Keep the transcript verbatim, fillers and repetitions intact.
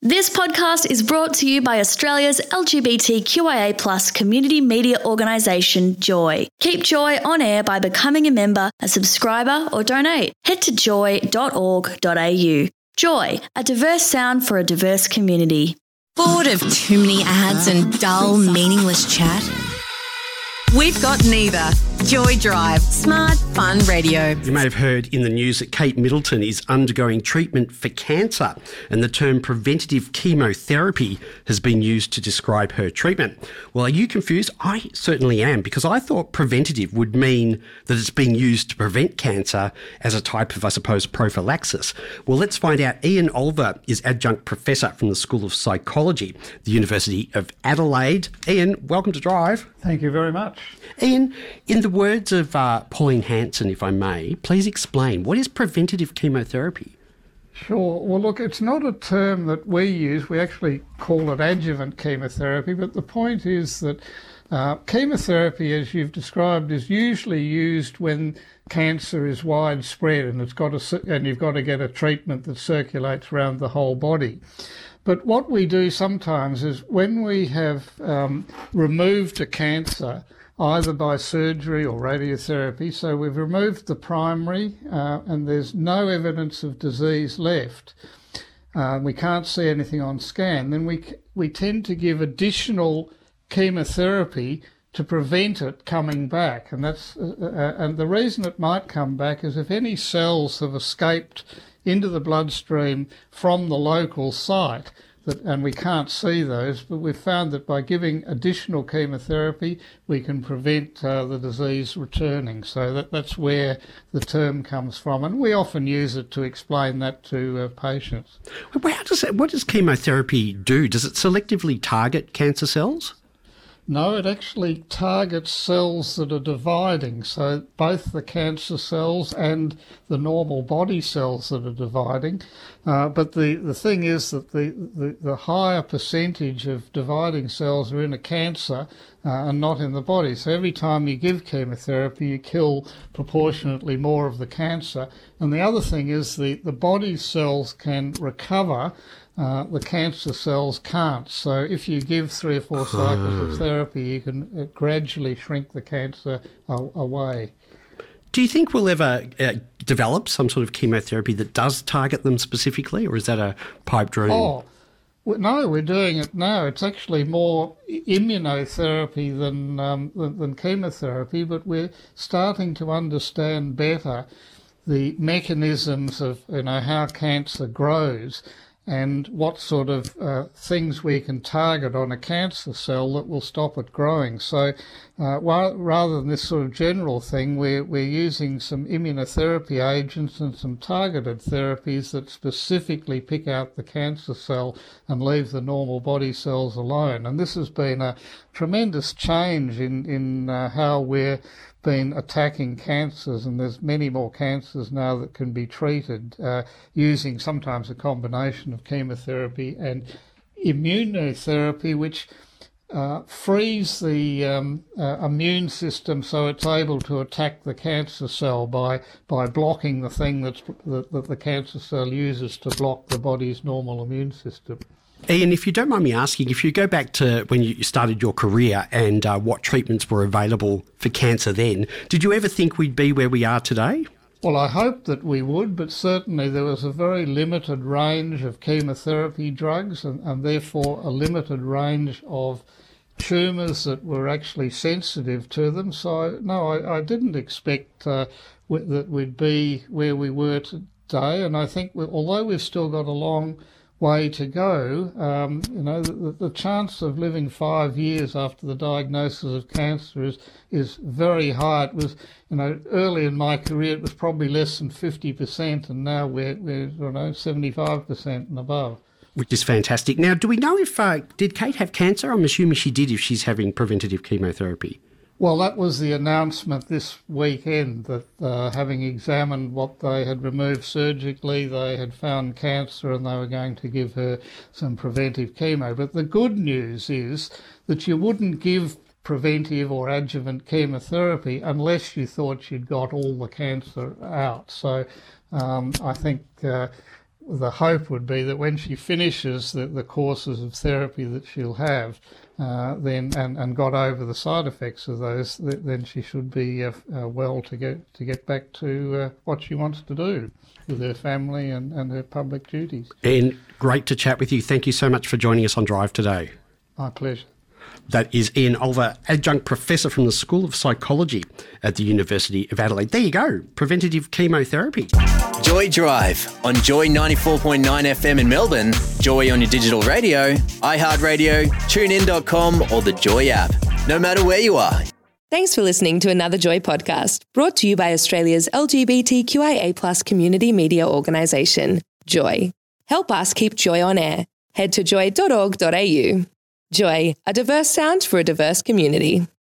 This podcast is brought to you by Australia's L G B T Q I A plus community media organisation, Joy. Keep Joy on air by becoming a member, a subscriber or donate. Head to joy dot org dot a u. Joy, a diverse sound for a diverse community. Bored of too many ads and dull, meaningless chat? We've got neither. Joy Drive, smart, fun radio. You may have heard in the news that Kate Middleton is undergoing treatment for cancer, and the term preventative chemotherapy has been used to describe her treatment. Well, are you confused? I certainly am, because I thought preventative would mean that it's being used to prevent cancer as a type of, I suppose, prophylaxis. Well, let's find out. Ian Olver is adjunct professor from the School of Psychology, the University of Adelaide. Ian, welcome to Drive. Thank you very much. Ian, in the words of uh, Pauline Hanson, if I may, please explain, what is preventative chemotherapy? Sure. Well, look, it's not a term that we use. We actually call it adjuvant chemotherapy, but the point is that uh, chemotherapy, as you've described, is usually used when cancer is widespread and it's got to, and you've got to get a treatment that circulates around the whole body. But what we do sometimes is when we have um, removed a cancer, either by surgery or radiotherapy, so we've removed the primary uh, and there's no evidence of disease left, uh, we can't see anything on scan, then we we tend to give additional chemotherapy to prevent it coming back. And that's uh, uh, and the reason it might come back is if any cells have escaped into the bloodstream from the local site, that, and we can't see those, but we've found that by giving additional chemotherapy, we can prevent uh, the disease returning. So that, that's where the term comes from, and we often use it to explain that to uh, patients. Well, how does it, what does chemotherapy do? Does it selectively target cancer cells? No, it actually targets cells that are dividing, so both the cancer cells and the normal body cells that are dividing. Uh, but the, the thing is that the, the, the higher percentage of dividing cells are in a cancer uh, and not in the body. So every time you give chemotherapy, you kill proportionately more of the cancer. And the other thing is the, the body cells can recover. Uh, the cancer cells can't. So if you give three or four cycles of therapy, you can uh, gradually shrink the cancer uh, away. Do you think we'll ever uh, develop some sort of chemotherapy that does target them specifically, or is that a pipe dream? Oh, well, no, we're doing it now. It's actually more immunotherapy than, um, than, than chemotherapy, but we're starting to understand better the mechanisms of, you know, how cancer grows and what sort of uh, things we can target on a cancer cell that will stop it growing. So uh, while, rather than this sort of general thing, we're, we're using some immunotherapy agents and some targeted therapies that specifically pick out the cancer cell and leave the normal body cells alone. And this has been a tremendous change in, in uh, how we're been attacking cancers, and there's many more cancers now that can be treated uh, using sometimes a combination of chemotherapy and immunotherapy, which uh, frees the um, uh, immune system so it's able to attack the cancer cell by by blocking the thing that's, that, that the cancer cell uses to block the body's normal immune system. Ian, if you don't mind me asking, if you go back to when you started your career and uh, what treatments were available for cancer then, did you ever think we'd be where we are today? Well, I hope that we would, but certainly there was a very limited range of chemotherapy drugs and, and therefore a limited range of tumours that were actually sensitive to them. So, no, I, I didn't expect uh, w- that we'd be where we were today. And I think we, although we've still got a long way to go, um, you know, the, the chance of living five years after the diagnosis of cancer is is very high. It was, you know, early in my career it was probably less than fifty percent, and now we're, we're you know, seventy-five percent and above. Which is fantastic. Now, do we know if, uh, did Kate have cancer? I'm assuming she did if she's having preventative chemotherapy. Well, that was the announcement this weekend, that uh, having examined what they had removed surgically, they had found cancer and they were going to give her some preventive chemo. But the good news is that you wouldn't give preventive or adjuvant chemotherapy unless you thought you'd got all the cancer out. So um, I think uh, the hope would be that when she finishes the, the courses of therapy that she'll have, uh, then and, and got over the side effects of those, th- then she should be uh, uh, well to get to get back to uh, what she wants to do with her family and, and her public duties. Ian, great to chat with you. Thank you so much for joining us on Drive today. My pleasure. That is Ian Olver, Adjunct Professor from the School of Psychology at the University of Adelaide. There you go, preventative chemotherapy. Joy Drive on Joy ninety-four point nine F M in Melbourne, Joy on your digital radio, iHeartRadio, tune in dot com or the Joy app. No matter where you are. Thanks for listening to another Joy podcast, brought to you by Australia's L G B T Q I A plus community media organisation, Joy. Help us keep Joy on air. Head to joy dot org dot a u. Joy, a diverse sound for a diverse community.